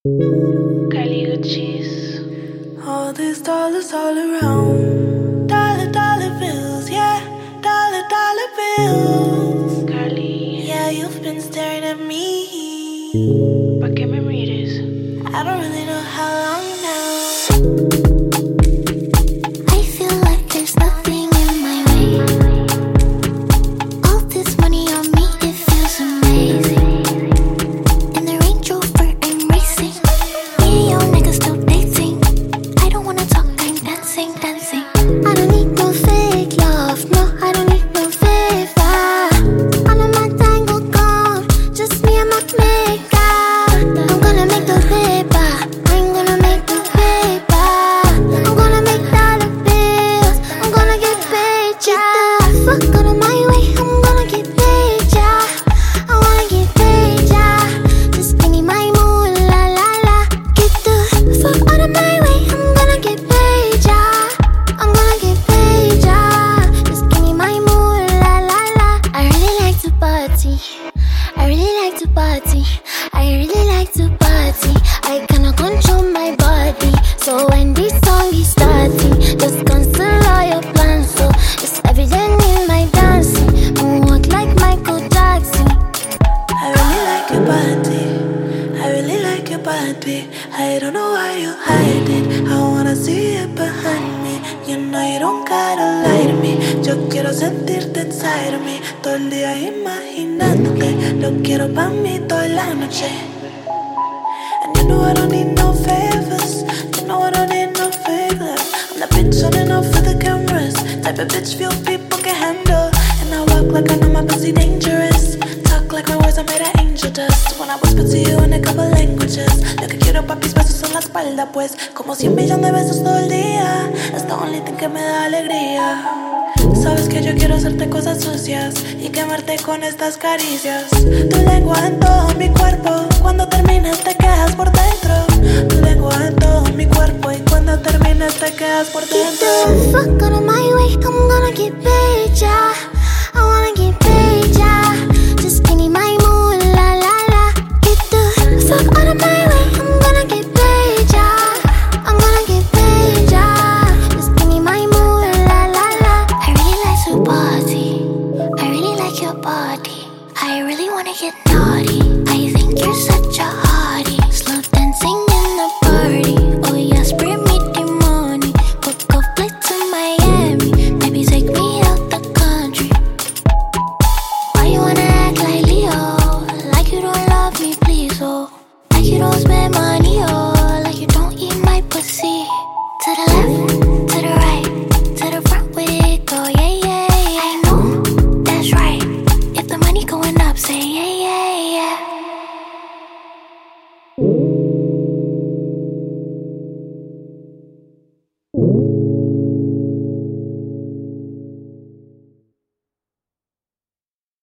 Caliuchis. All these dollars all around. Dollar, dollar bills, yeah. Dollar, dollar bills. Carly. Yeah, you've been staring at me. ¿Pa' qué me mires? I don't really know how long now. I feel like there's nothing in my way. All this money on me, it feels amazing. In the Range Rover, I'm racing. Me and your nigga still dating. I don't wanna talk, I'm dancing, dancing. I don't need no fake love, no, I don't need no favor. All of my tango gone, just me and my makeup. I'm gonna make the paper, I'm gonna make the paper. I'm gonna make dollar bills, I'm gonna get paid, yeah. Fuck out of my way, I'm gonna get paid, yeah. I wanna get paid, yeah. Just give me my moolah, la la. Get the fuck out of my way, I'm gonna get paid, yeah. I'm gonna get paid, yeah. Just give me my moolah, la la. I really like to party. I really like to party. I really like to party. I cannot control my body. So when this song is starting, just cancel all your plans. So it's evident in my dancing. Moonwalk like Michael Jackson. I really like your body. I really like your body. I don't know why you hide it. I wanna see it behind me. You know you don't gotta lie to me. Yo quiero sentirte inside of me. Todo el día imaginándote. Lo quiero pa' mí toda la noche. And you know I don't need no favors. You know I don't need no favors. I'm the bitch running off for the cameras. Type of bitch few people can handle. And I walk like I know my pussy dangerous. Talk like my words are made of angel dust. When I whisper to you in a couple languages. Lo que quiero papis besos en la espalda pues. Como 100 millones de besos todo el día. Es the only thing que me da alegría. Sabes que yo quiero hacerte cosas sucias y quemarte con estas caricias. Tu lengua en todo mi cuerpo. Cuando termines te quedas por dentro. Tu lengua en todo mi cuerpo y cuando termines te quedas por Get dentro. the fuck out of my way, I'm gonna get paid, yeah.